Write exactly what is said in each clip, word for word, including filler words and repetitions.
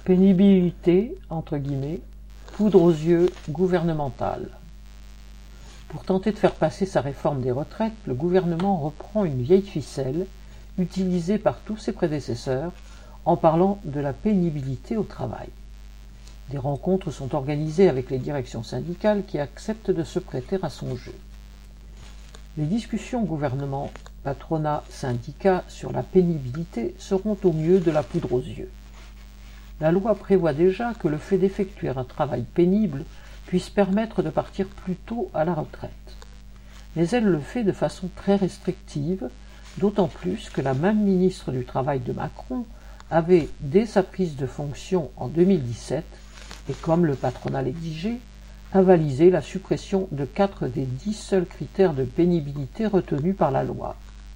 Pénibilité, entre guillemets, poudre aux yeux gouvernementale. Pour tenter de faire passer sa réforme des retraites, le gouvernement reprend une vieille ficelle utilisée par tous ses prédécesseurs en parlant de la pénibilité au travail. Des rencontres sont organisées avec les directions syndicales qui acceptent de se prêter à son jeu. Les discussions gouvernement, patronat, syndicats sur la pénibilité seront au mieux de la poudre aux yeux. La loi prévoit déjà que le fait d'effectuer un travail pénible puisse permettre de partir plus tôt à la retraite. Mais elle le fait de façon très restrictive, d'autant plus que la même ministre du Travail de Macron avait, dès sa prise de fonction en deux mille dix-sept, et comme le patronat l'exigeait, avalisé la suppression de quatre des dix seuls critères de pénibilité retenus par la loi.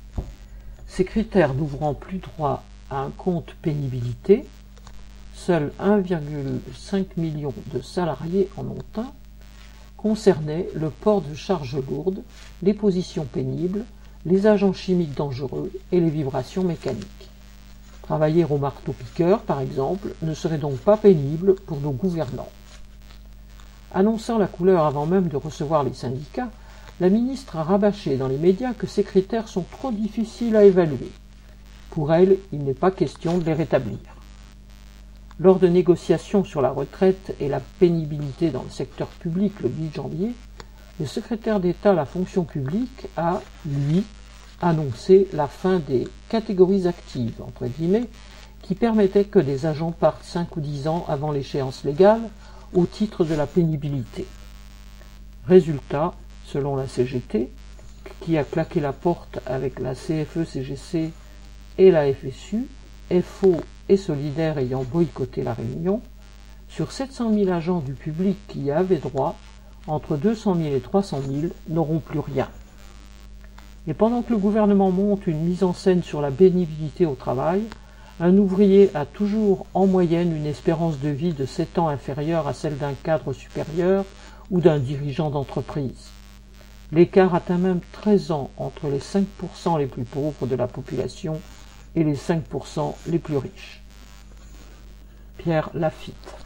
Ces critères n'ouvrant plus droit à un compte pénibilité, seuls un virgule cinq million de salariés en ont un, concernaient le port de charges lourdes, les positions pénibles, les agents chimiques dangereux et les vibrations mécaniques. Travailler au marteau-piqueur, par exemple, ne serait donc pas pénible pour nos gouvernants. Annonçant la couleur avant même de recevoir les syndicats, la ministre a rabâché dans les médias que ces critères sont trop difficiles à évaluer. Pour elle, il n'est pas question de les rétablir. Lors de négociations sur la retraite et la pénibilité dans le secteur public le huit janvier, le secrétaire d'État à la fonction publique a, lui, annoncé la fin des catégories actives, entre guillemets, qui permettaient que des agents partent cinq ou dix ans avant l'échéance légale au titre de la pénibilité. Résultat, selon la C G T, qui a claqué la porte avec la C F E C G C et la F S U, F O et Solidaire ayant boycotté la réunion, sur sept cent mille agents du public qui y avaient droit, entre deux cent mille et trois cent mille n'auront plus rien. Et pendant que le gouvernement monte une mise en scène sur la pénibilité au travail, un ouvrier a toujours en moyenne une espérance de vie de sept ans inférieure à celle d'un cadre supérieur ou d'un dirigeant d'entreprise. L'écart atteint même treize ans entre les cinq pour cent les plus pauvres de la population et les cinq pour cent les plus riches. Pierre Lafitte.